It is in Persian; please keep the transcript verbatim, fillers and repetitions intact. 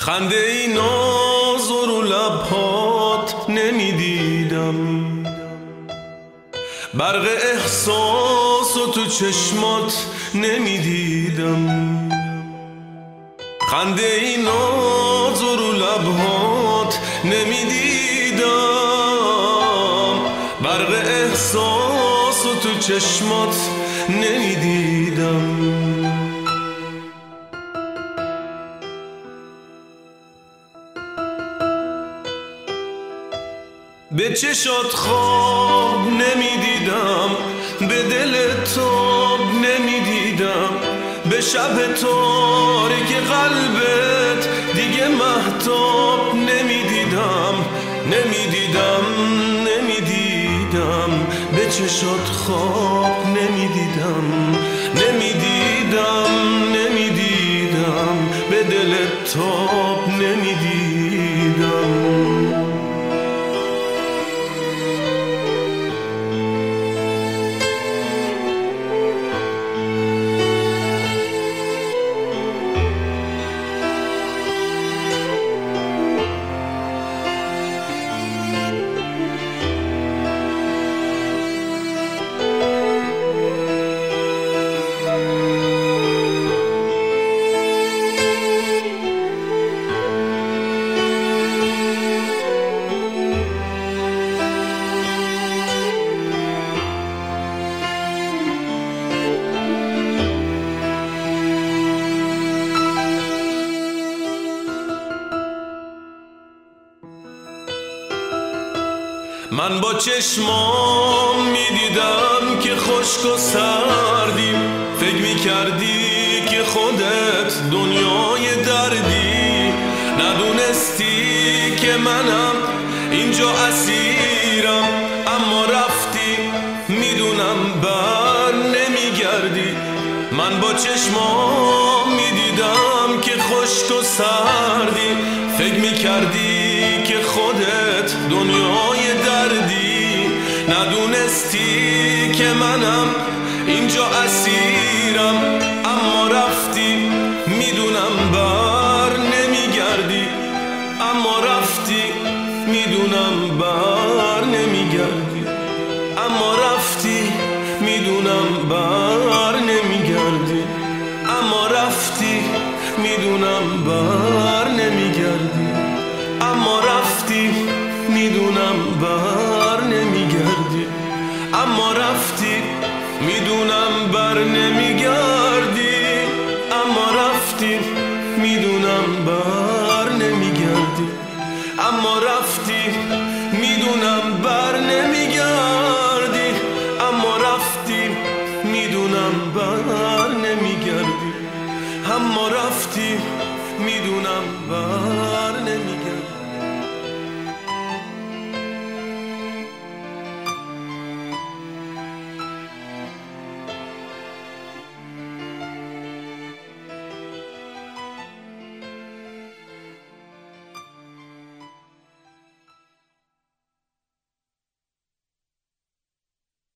خنده ای ناز رو لبهات نمیدیدم، برق احساس و تو چشمات نمیدیدم. خنده ای ناز رو لبهات نمیدیدم، برق احساس و تو چشمات نمیدیدم. به چشات خواب نمیدیدم، به دل تاب نمیدیدم، به شب تاریک قلبت دیگه مهتاب نمیدیدم. نمیدیدم نمیدیدم به چشات خواب نمیدیدم، نمیدیدم نمیدیدم به دل تاب نمیدیدم. من با چشمام میدیدم که خشک و سردیم، فکر میکردی که خودت دنیای دردی، ندونستی که منم اینجا اسیرم، اما رفتی میدونم بر نمیگردی. من با چشمام میدیدم که خشک و سردی، فکر میکردی که خودت دنیای دردی، ندونستی که منم اینجا اسیرم، اما رفتی میدونم بر نمیگردی، اما رفتی میدونم بر نمیگردی، اما رفتی میدونم بر نمیگردی، اما رفتی میدونم بر نمیگردی، اما رفتی میدونم بر نمیگردی، اما رفتی میدونم بر نمیگردی، اما رفتی میدونم بر نمیگردی، اما رفتی میدونم بر نمیگردی، اما رفتی میدونم بر نمیگردی، اما رفتی میدونم بر نمیگردی.